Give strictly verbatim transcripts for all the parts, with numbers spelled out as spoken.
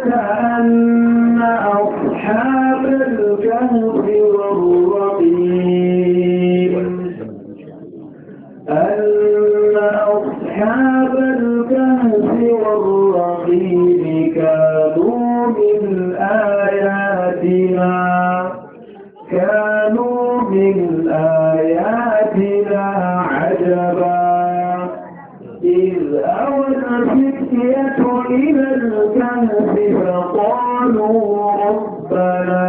أن أصحاب الكهف والرقيم أن أصحاب الكهف والرقيم كانوا من آياتنا كانوا من آياتنا عجبا إذ أوى الفتية إلى الكهف فقالوا ربنا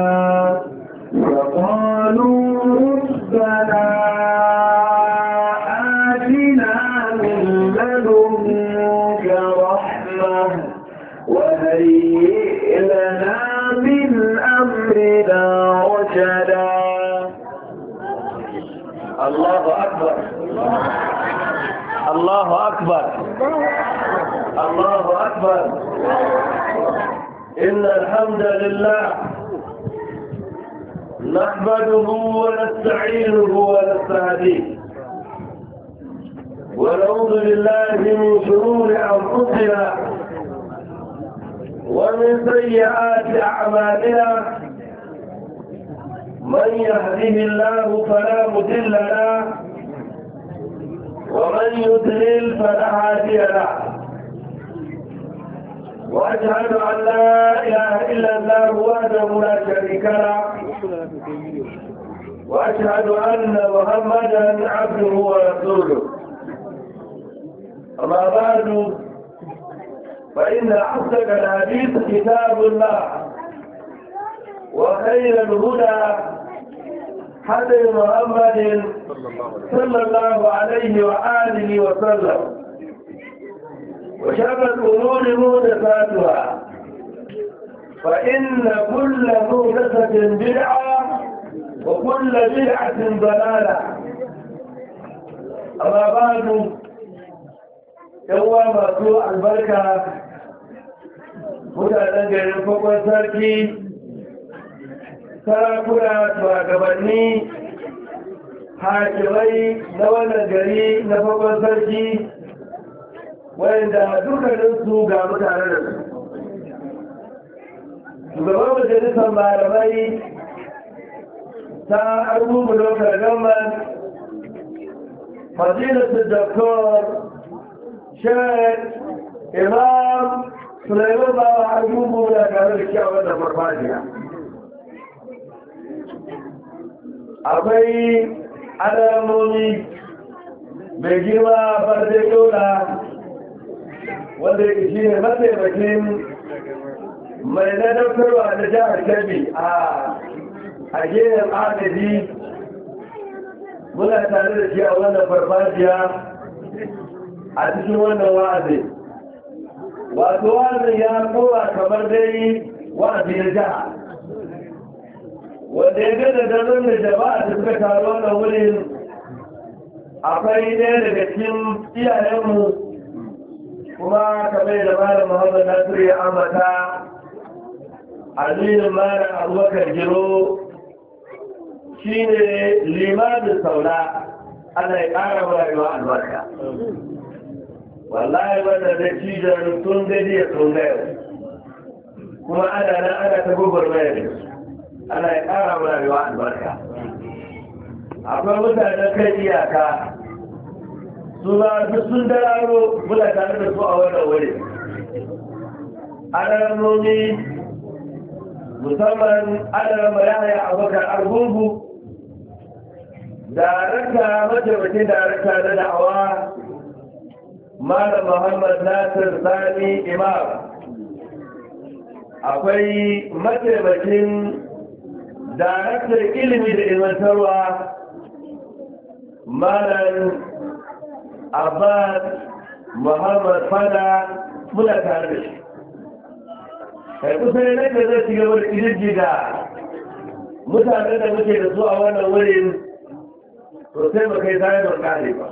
فقالوا ربنا آتنا من لدنك رحمة وهيئ لنا من أمرنا رشدا. الله أكبر الله أكبر الله أكبر. إن الحمد لله نحمده ونستعينه ونستهديه ونعوذ بالله من شرور أنفسنا ومن سيئات أعمالنا. من يهده الله فلا مضل له ومن يضلل فلا هادي له. واشهد ان لا اله الا الله وحده لا شريك له واشهد ان محمدا عبده ورسوله. اما بعد فان اصدق الحديث كتاب الله وخير الهدى هدي محمد صلى الله عليه وآله وسلم وشر الأمور محدثاتها فإن كل محدثة بدعة وكل بدعة ضلالة. أما بعد يوم مسوء البركة mutanen garin Fakon Sarki, sarakuna, shugabanni, hakimai na wannan gari na Fakon Sarki, wanda dukkaninsu ga mutane da su. Shugaban majalisar malamai ta arbubu lokar gamman fadilatun Doktor Sheikh Imam Sulaiman Bawa arbubu da tare da kyawar da farfajiya. Akwai alamomi mai girma barde yola wanda ya shi ne mataimakin mai ladaukarwa da jihar Kebbi a gehen agaji. Muna tare da shi a wannan farfajiya a cikin wannan wa'azi. Wato wa'azin ya kowa kamar dai wa'azi na jiha, wanda ya gada dazan da jama'a da suka taru wannan wurin. Akwai ɗaya daga cikin iyayenmu kuma kamar da malam Muhammad Nasiru ya ambata, aminin malam Abubakar Giro shi ne limamin saula. Ana ya ƙara rayuwa albarka. Wallahi wanda da cijon tun gani ya tun gayo, kuma ana nan ana ta gugur mai. Ana ya ƙara rayuwa albarka. Akwai mutanen kan iyaka su ba su sun dararo muna tare da su a wannan wuri. Alamomi musamman alarama yaya abokan argungu, darakta mataimakin darakta na da'awa Malam Muhammad Nasir Sani Imam. Akwai mataimakin daraktar ilimi da ilmantarwa Malam Abbas Muhammad Fada, muna tare da shi. Kai kusa ne da zai ci gaba da ƙirji da mutane da muke da su a wannan wurin, to sai ba kai zai don ƙare ba.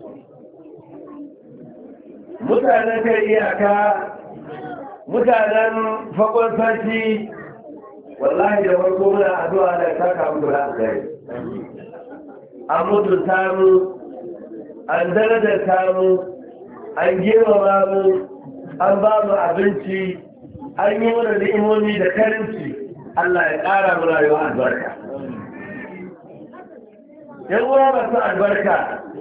Mutanen kai iyaka, mutanen Fakon Sarki, wallahi da farko muna addu'a da ta kamu da kai. An mutunta mu, an darajarta mu, an girmama mu, an ba mu abinci, an yi mana ni'imomi da karinci Allah ya ƙara mu rayuwa albarka. Yan uwa masu albarka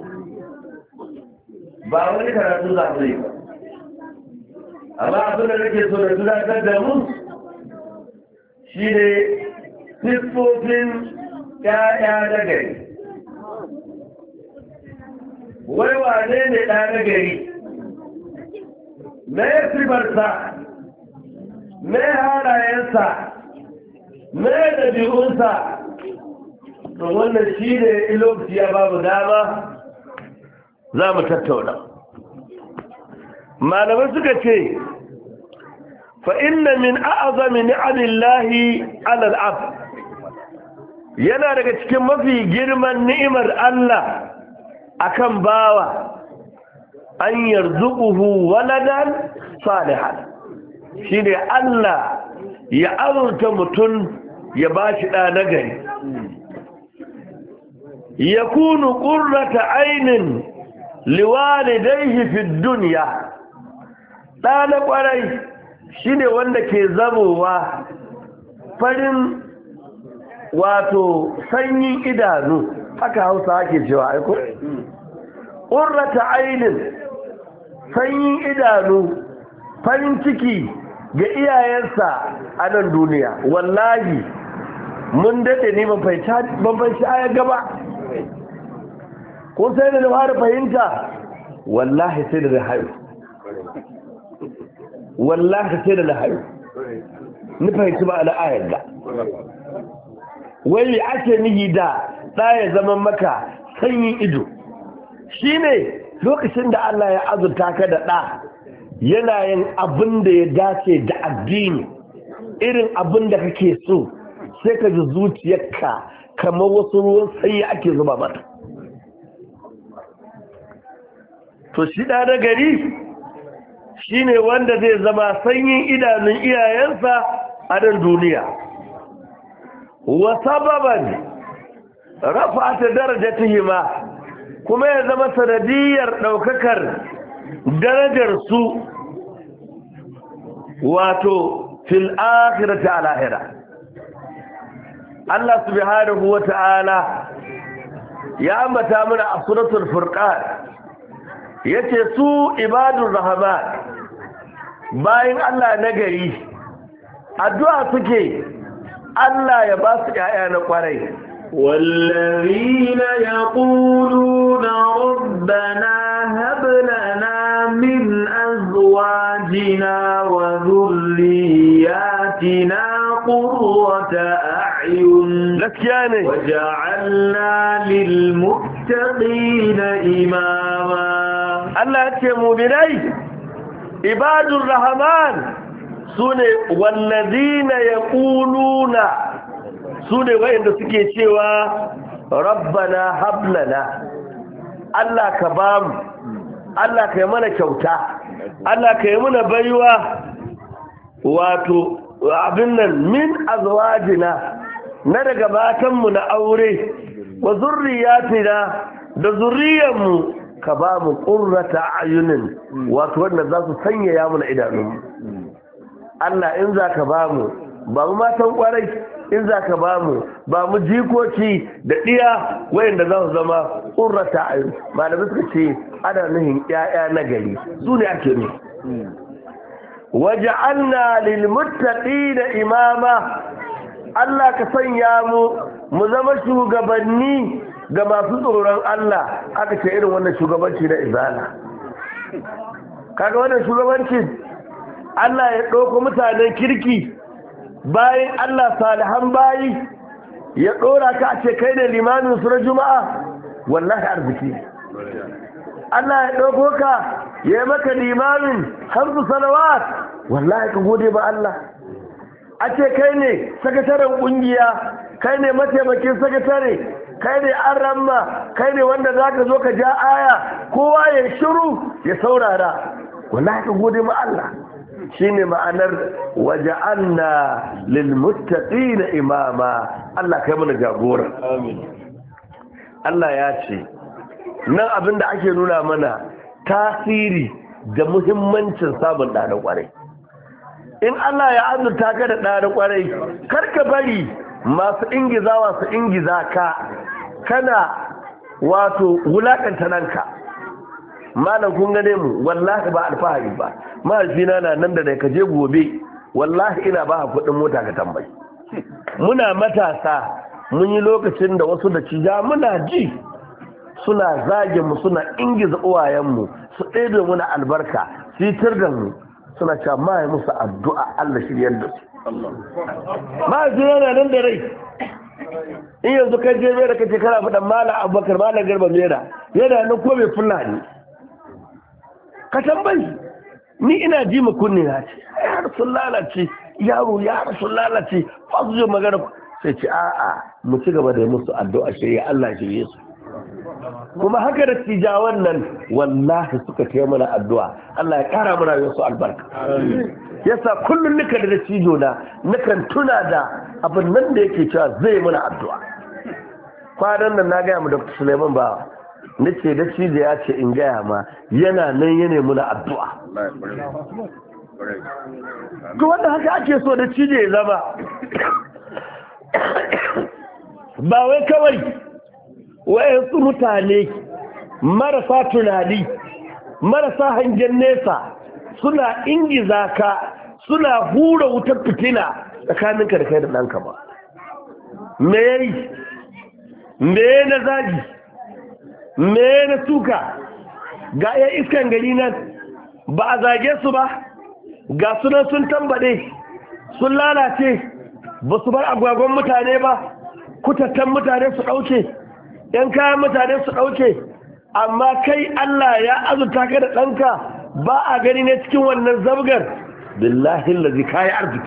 ba wani karatu za mu yi ba. Amma abin da nake so da tunatar da mu shi ne siffofin ‘ya'ya na gari. Wai wane ne ɗa na gari? Me sifarsa? Me halayensa? Me ɗabi'unsa? To wannan shi ne ilokaci ya babu dama za mu tattauna. Malamai suka ce, fa'inna min a'azami ni'amillahi alal ab yana daga cikin mafi girman ni'imar Allah akan bawa an yarzuquhu waladan salihan shine Allah ya azurta mutum ya bashi da nagari yakunu qurrata aynin liwalidayhi fid dunya da na kwarai shine wanda ke zamowa farin wato sanyin idanu haka Hausa ake cewa aiko qurrata aynin sanyin idanu farin ciki ga iyayensa a nan duniya. Wallahi mun dade ne ban fahimci ayar gaba ko sai da na fara fahimta wallahi sai da na hayo wallahi sai da na hayo ni fahimci ba na ayar ga wai ake nihi da ɗaya zaman maka sanyin ido shine lokacin da Allah ya azurta ka da ɗa yana yin abin da ya dace da addini irin abin da kake so sai ka ji zuciyarka kamar wasu ruwan sanyi ake zuba mata. To shi ɗa na gari shi ne wanda zai zama sanyin idanun iyayensa a nan duniya wa sababan rafa ta darajatihima kuma ya zama sanadiyar ɗaukakar darajarsu wato fil akhirati al akhirah. Allah subhanahu wa ta'ala ya ambata mana a suratul furqan yace su ibadur rahman bayin Allah nagari addu'a suke Allah ya ba su ƴaƴa na kwarai والذين يقولون ربنا هب لنا من أزواجنا وذرياتنا قرة أعين وجعلنا للمتقين إماما. الله يتمو بني عباد الرحمن سنة والذين يقولون su ne wayanda suke cewa rabbana hablana Allah ka bamu Allah ka yi mana kyauta Allah ka yi mana baiwa wato abin nan min azwajina na daga matanmu na aure wa zurriyatina da zurriyanmu ka bamu qurrata ayunin wato wanda za su sanyaya mana idanunmu Allah in za ka bamu ba mu matan kwarai in za ka ba mu ba mu jikoki da ɗiya wayanda za su zama ƙurrata a yi malamai suka ce ana nuhin ƴaƴa na gari su ne ake ne waje anna lilmuttaƙi da imama Allah ka sanya mu mu zama shugabanni ga masu tsoron Allah aka ce irin wannan shugabanci na izala kaga wannan shugabanci Allah ya ɗauko mutanen kirki bayan Allah salihan bayi ya ɗora ka a ce kai ne limamin su na juma'a wallahi arziki Allah ya ɗauko ka ya yi maka limamin hamsu salawat wallahi ka gode ba Allah a ce kai ne sakataren ƙungiya kai ne mataimakin sakatare kai ne an ramma kai ne wanda za ka zo ka ja aya kowa ya shiru ya saurara wallahi ka gode ma Allah shine ma'anar waja'alna lilmuttaqina imama Allah kai mana jagora amin. Allah ya ce nan abinda ake nuna mana tasiri da muhimmancin sabon ɗaɗa ƙwarai in Allah ya azurta ka da ɗa na kwarai kar ka bari masu ingizawa su ingiza ka kana wato wulakanta nanka. Malam kun gane mu wallahi ba alfahari ba, mahaifina na nan da da ka je gobe wallahi ina ba kuɗin mota ka tambayi. Muna matasa mun yi lokacin da wasu da cija muna ji suna zage mu suna ingiza uwayenmu su ɗebe muna albarka su yi da mu suna cewa ma yi musu addu'a Allah shiryar da su. Mahaifina na nan da rai in yanzu kai je mai da kace kana faɗan mala abubakar mala garba mera yana nan ko mai fulani ka tambayi. Ni ina ji mu kunne na ce yaro sun lalace yaro yaro sun lalace ba su je magana sai ce a'a mu ci gaba da musu addu'a shirya Allah shirye su. Kuma haka da tijawan nan wallahi suka taya mana addu'a Allah ya kara mana yasu albarka. Yasa kullum nika da cijo na nakan tuna da abin nan da yake cewa zai mana addu'a. Kwanan nan na gaya mu Doctor Suleiman ba nace da cijo ya ce in gaya ma yana nan yana muna addu'a. Ko wanda haka ake so da cijo ya zama ba wai kawai wayansu mutane marasa tunani marasa hangen nesa suna ingiza ka suna hura wutar fitina tsakaninka da kai da ɗanka ba. Me yayi me na zagi me na tuka ga ya iskan gari nan ba a zage su ba, ga sunan sun tambade sun lalace ba su bar agwagon mutane ba, kutattan mutane su ɗauke ‘yan kayan mutane su ɗauke, amma kai Allah ya azurta ka da ɗanka ba a gani ne cikin wannan zabgar billahi lazi kayi arziki.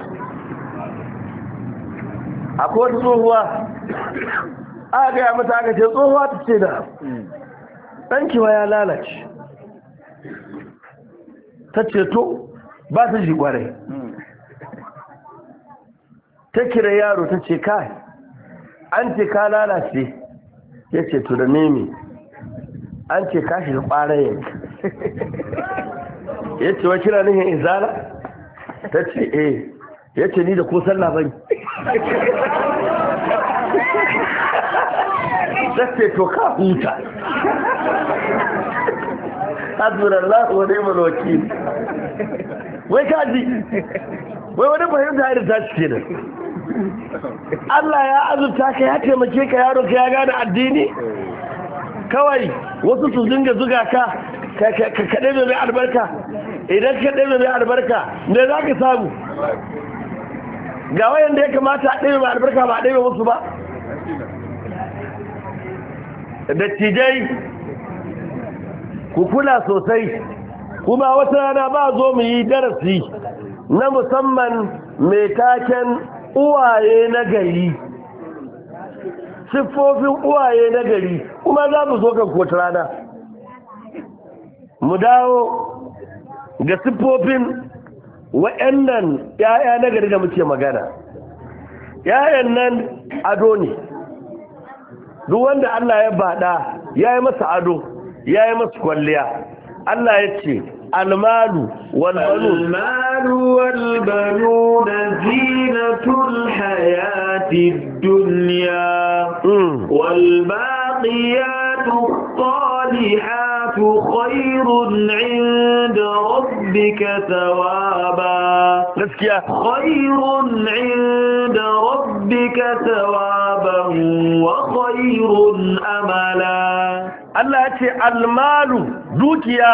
Akwai wata tsohuwa aka gaya mata aka ce tsohuwa ta ce da ɗanki wa ya lalace, ta ce to ba ta ji ƙwarai, ta kira yaro ta ce kai an ce ka lalace, ya ce to da nemi an ce ka shiga ƙwarayen, ya ce wa kira nihin izala, ta ce eh, ya ce ni da ko sallah bane, ta ce to ka huta. Hasbunallahu wa ni'mal wakil. Wai ka ji wai wani fahimta da ta cike da Allah ya azurta ka ya taimake ka yaro ka ya gane addini, kawai wasu su dinga zuga ka ka kaɗe mai albarka. Idan ka ɗaya mai albarka ne za ka samu ga wayan da ya kamata a ɗaya mai albarka ba a ɗaya musu ba. Dattijai ku kula sosai, kuma wata rana ba zo mu yi darasi na musamman mai taken uwaye na gari, siffofin uwaye na gari, kuma za mu zo kan kota rana mu dawo ga siffofin wa'annan ‘ya'ya na gari da muke magana. ‘Ya'yan nan ado ne, duk wanda Allah ya baɗa ya yi masa ado ya yi masa kwalliya. Allah ya ce almalu walbanu والبنون زينة الحياة الدنيا والباقيات الصالحات خير عند ربك ثوابا خير عند ربك ثوابا وخير أملا. Allah ya ce almalu dukiya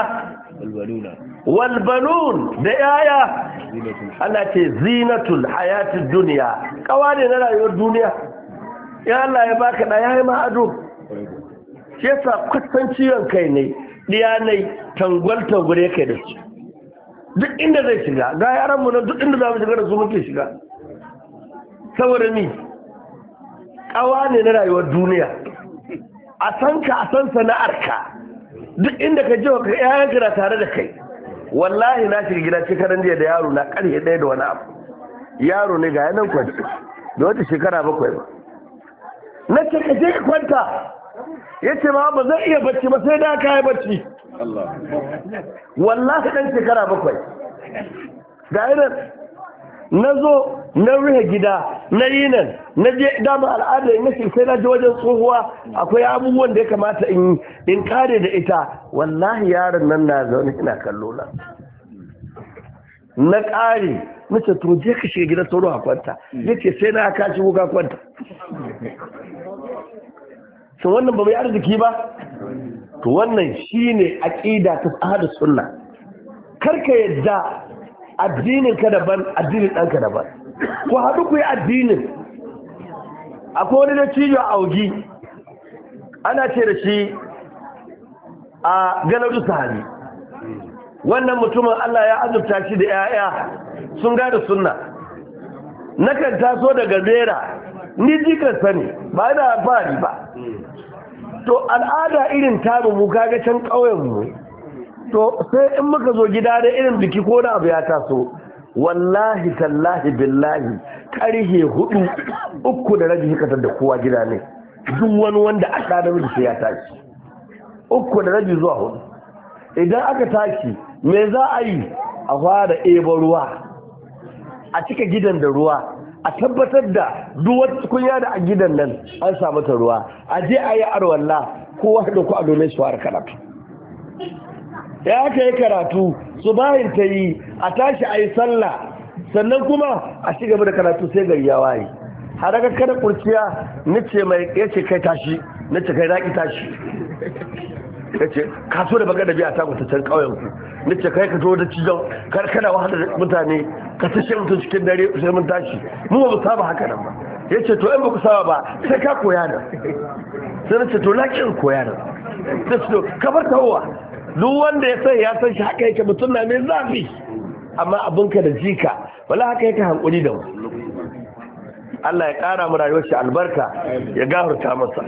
walbanun da yaya Allah ce zinatul hayatid duniya, kawa ne na rayuwar duniya. Ya Allah ya baka da yayi ma ado, shi yasa kwatan ciwon kai ne diyanai tangwal tangure kai da su duk inda zai shiga. Ga yaran mu nan duk inda za mu shiga da su muke shiga, saboda ni kawa ne na rayuwar duniya. A san ka a san sana'arka, duk inda ka je ka yayan ka tare da kai. Wallahi na shiga gida shekaran jiya da yaro na karhe ɗaya da wani abu, yaro ne ga yanan kwanci da wata shekara bakwai ba. Na ce ka je ka kwanta, ya ce ma ba zai iya bacci ba sai da ka yi bacci. Wallahi ɗan shekara bakwai ga yanan na zo na ruhe gida na yi nan na je dama al'ada in nake sai na je wajen tsohuwa akwai abubuwan da ya kamata in in kare da ita wallahi yaron nan na zaune ina kallo na na kare nace to je ka shiga gidan sauro a kwanta yace sai na ka shigo ka kwanta to wannan ba mai arziki ba to wannan shine aqida ta ahlus sunna karka yadda addinin ka daban addinin ɗanka daban ku haɗu ku yi addinin akwai wani da cijo a augi ana ce da shi a galadu sahari wannan mutumin Allah ya azurta shi da 'ya'ya sun gada sunna nakan taso daga bera ni jikan sani ba da alfahari ba to al'ada irin tamu mu kaga can ƙauyenmu to sai in muka zo gida da irin biki ko da abu ya taso wallahi tallahi billahi karhe hudu uku da rabi hikatar da kowa gida ne duk wani wanda aka da miji sai ya tashi uku da rabi zuwa hudu idan aka tashi me za a yi a fara ebo ruwa a cika gidan da ruwa a tabbatar da duk wata kunya da a gidan nan an samu ta ruwa a je a yi arwalla kowa da ku a domin su fara karatu ya aka yi karatu su bayan ta yi a tashi a yi sallah sannan kuma a ci gaba da karatu sai gari ya waye har aka kada kurciya nace mai yace kai tashi nace kai zaki tashi yace ka so da baga da biya ta ku ta can kauyen ku nace kai ka zo da cijon kar kana wahala mutane ka tashi mutum cikin dare sai mun tashi mu ba mu saba haka nan ba yace to in ba ku saba ba sai ka koya da sai nace to na kin koya da sai to ka bar tawowa duk wanda ya san ya san shi haka yake mutum na mai zafi amma abinka da jika wala haka yake hankuli da mu Allah ya kara mu rayuwar shi albarka ya gafarta masa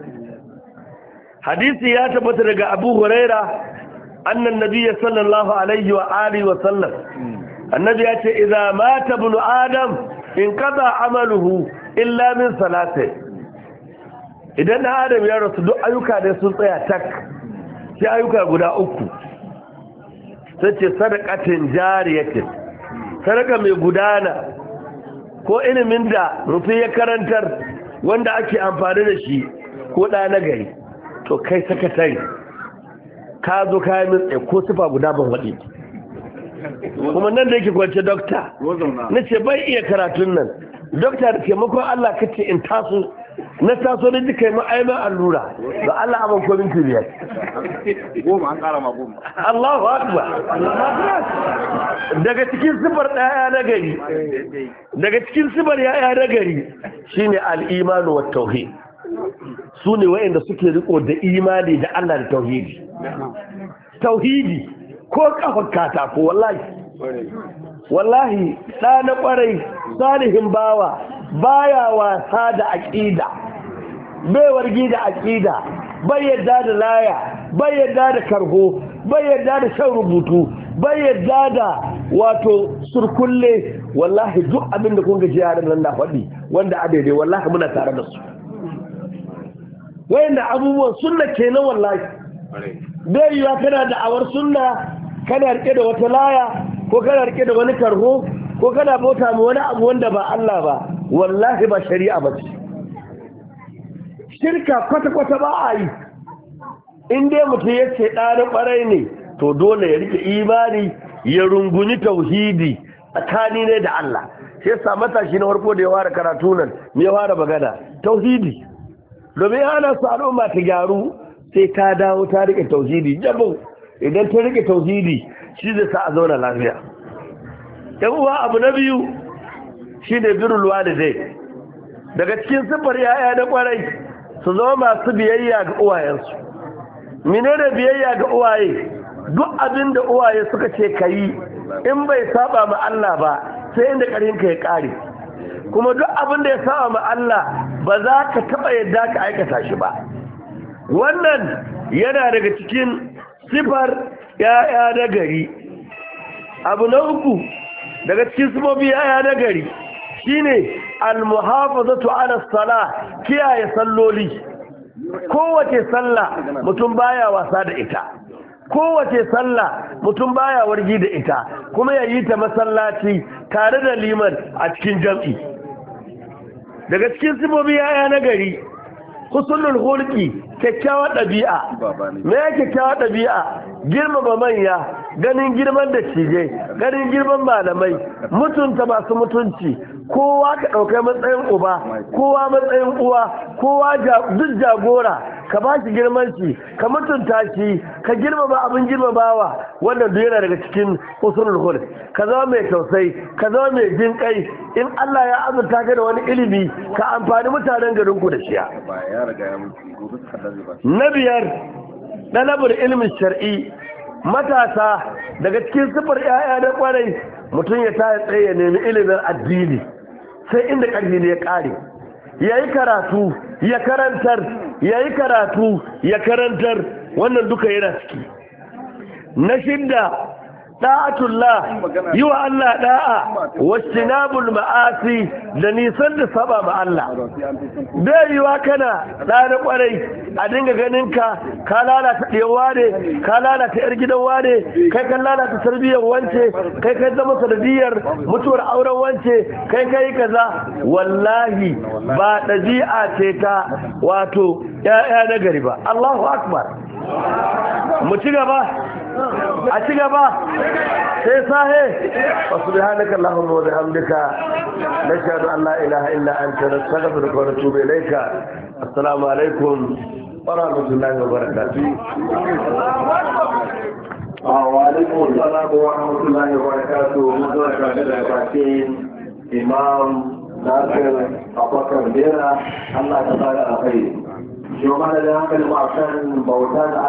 hadisi ya tabbata daga Abu Huraira annan nabiyyi sallallahu alaihi wa alihi wa sallam annabi ya ce idza mata ibn adam in qada amaluhu illa min salati idan adam ya rasu duk ayyuka da sun tsaya tak sai ayyuka guda uku sai ce sadaqatin jariyatin sadaka mai gudana ko ilimin da rufi ya karantar wanda ake amfani da shi ko da na gari to kai sakatare ka zo kayan mitse ko sifa guda ban waɗi kuma nan da yake kwance dokta na ce bai iya karatun nan dokta da taimakon Allah kace in taso na taso da duka yi ma'aiman allura da Allah abin komin biyar goma an kara ma goma Allahu akbar daga cikin sifar ɗaya na gari daga cikin sifar yaya na gari shine al-imanu wat tauhid su ne wa'anda suke riko da imani da Allah da tauhidi tauhidi ko kafar katako wallahi wallahi ɗa na ƙwarai salihin bawa baya wasa da aƙida bai wargi da aƙida bai yadda da laya bai yadda da karho bai yadda da shan rubutu bai yadda da wato surkulle wallahi duk abin da kun gaji yaran nan na faɗi wanda a daidai wallahi muna tare da su wayanda abubuwan sunna kenan wallahi bai yiwa kana da awar sunna kana rike da wata laya ko kana rike da wani karho ko kana bauta mu wani abu wanda ba Allah ba wallahi ba shari'a ba ce shirka kwata-kwata ba a yi in dai mutum ya ce ɗanin ɓarai ne to dole ya rike imani ya runguni tauhidi tsakani ne da Allah sai yasa matashi na farko da ya fara karatu nan me ya fara magana tauhidi domin ana su al'umma ta gyaru sai ta dawo ta rike tauhidi jabo idan ta rike tauhidi shi zai sa a zauna lafiya yan uwa abu na biyu shine birrul walidai daga cikin sifar yaya na kwarai su zama masu biyayya ga uwayensu menene biyayya ga uwaye duk abin da uwaye suka ce kayi in bai saba ma Allah ba sai inda karinka ya kare kuma duk abin da ya saba ma Allah ba za ka taba yadda ka aikata shi ba wannan yana daga cikin sifar yaya na gari abu na uku daga cikin sifofi yaya na gari shine almuhafazatu ala salah kiyaye salloli kowace sallah mutum baya wasa da ita kowace sallah mutum baya wargi da ita kuma ya yi ta masallaci tare da liman a cikin jam'i. Daga cikin sifofi yaya na gari husnul hulki, kyakkyawar ɗabi'a. Me ya kyakkyawar ɗabi'a? Girmama manya, ganin girman da cije, ganin girman malamai, mutunta masu mutunci, kowa ka ɗaukai matsayin uba, kowa matsayin uwa, kowa duk jagora, ka ba shi girman shi, ka mutunta shi, ka girmama abin girmamawa, wannan duk yana daga cikin husnul hulk. Ka zama mai tausayi, ka zama mai jin kai, in Allah ya azurta ka da wani ilimi, ka amfani mutanen garinku da shiya. Na biyar, ɗalabar ilimin shar'i, matasa daga cikin sifar 'ya'ya na kwarai mutum ya taya tsaye ya nemi ilimin addini sai inda ƙarfi ne ya ƙare, ya yi karatu ya karantar, ya yi karatu ya karantar, wannan duka yana ciki. Na shidda, da'atullah, yi wa Allah da'a, wastinabul ma'asi da nisan da saba ma Allah. Bai yiwa kana ɗana ƙwarai a dinga ganin ka ka lalata ɗewa ne, ka lalata ‘yar gidan wane, kai kan lalata tarbiyyar wance, kai kai zama sanadiyar mutuwar auren wance, kai kai kaza. Wallahi ba ɗabi'a ce ta wato ‘ya'ya na gari ba. Allahu Akbar. Mu ci gaba, a ci gaba. sai sahe wa subhanaka allahumma wa bihamdika nashhadu an la ilaha illa anta nastaghfiruka wa natubu ilayka. Assalamu alaikum wa rahmatullahi wa barakatuh. Wa alaikum assalam wa rahmatullahi wa barakatuh. Mun zo da bakin Imam Nasir Abubakar Bera, Allah ta bada alkhairi. Shi ma da hankali ma kan bauta